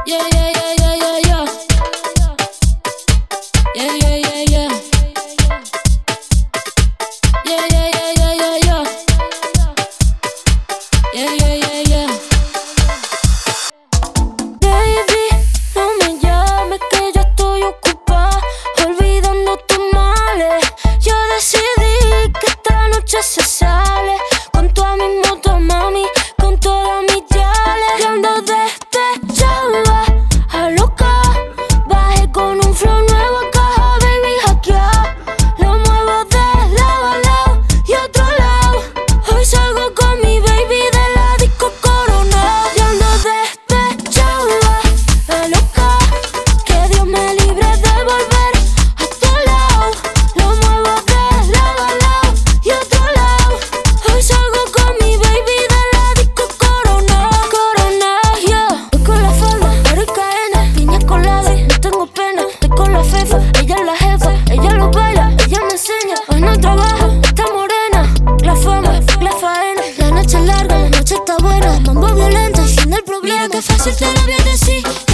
Yeah, yeah, yeah, yeah, yeah, yeah. Yeah, yeah, yeah, yeah. Yeah, yeah, yeah, yeah, yeah, yeah. Yeah, yeah, yeah, yeah. Baby, no me llames que yo estoy ocupada, olvidando tus males. Yo decidí que esta noche se sale con toda mi moto, mami, con todas mis yales. Yo ando despechada, a loca, bajé con un flow nuevo a caja, baby, hackea. Lo muevo de lado a lado y otro lado. Hoy salgo con mi baby de la disco Corona. Yo ando despechada, a loca, que Dios me libre de volver a tu lado. Lo muevo de lado a lado y otro lado. Hoy salgo con mi baby de la disco Corona. Corona, yeah. Voy con la falda, oro y cadena, piña colada, no tengo pena. Estoy con la fefa, ella es la jefa, ella lo baila, ella me enseña. Hoy no trabaja, está morena. La fama, la faena, la noche es larga, la noche está buena. Mambo violento y fin del problema. Mira que fácil te lo voy a decir.